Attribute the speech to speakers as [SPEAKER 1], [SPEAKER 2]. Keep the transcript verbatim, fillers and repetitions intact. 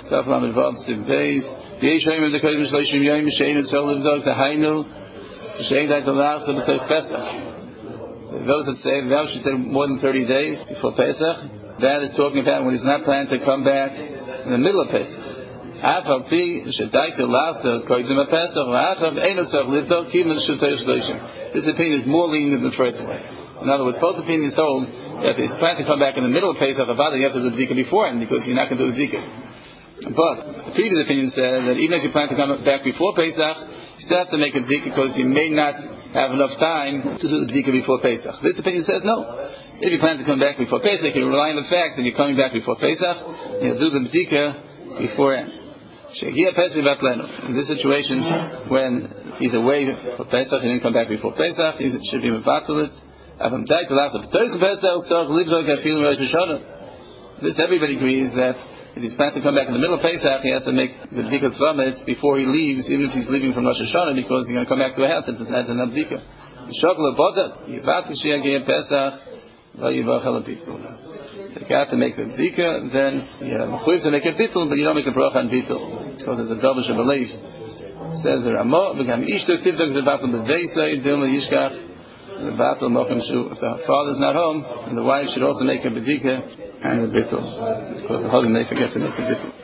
[SPEAKER 1] Taflam Vav Siv Beis. The Yeshayim of the Kodesh Shloshim Yom Shein and Sol Livdog the Hainu Shein that allows the B'Toich Pesach. Those that say that she said more than thirty days before Pesach. That is talking about when he's not planning to come back in the middle of Pesach. Afal Pi Shadaita Lasa Kodim Pesach. Afal Einosach Livdog Kimin Shutay Shloshim. This opinion is more lenient than the first one. In other words, both opinions hold that if he's planning to come back in the middle of Pesach, you have to do the Bdika beforehand because you're not going to do the Bdika. But the previous opinion said that even if you plan to come back before Pesach, you still have to make a Bdika because you may not have enough time to do the Bdika before Pesach. This opinion says no. If you plan to come back before Pesach, you rely on the fact that you're coming back before Pesach, you'll do the Bdika beforehand. In this situation, when he's away for Pesach, he didn't come back before Pesach, he should be mevatalit. This everybody agrees that if he's planning to come back in the middle of Pesach, he has to make the Bdikas Vametz before he leaves, even if he's leaving from Rosh Hashanah, because he's going to come back to a house and it's not enough Bdika. If you have to make the Bdika, then you have to make a Bittul, but you don't make a Bracha on Bittul, because it's a Dovish of belief. It says the Ramah, V'gam Ishto Tivdok Zevatul B'Veisai, Dilma Yishkach, the battle Mokim Shu. If the father's not home, and the wife should also make a Bdika and a Bittul, because the husband may forget to make a Bittul.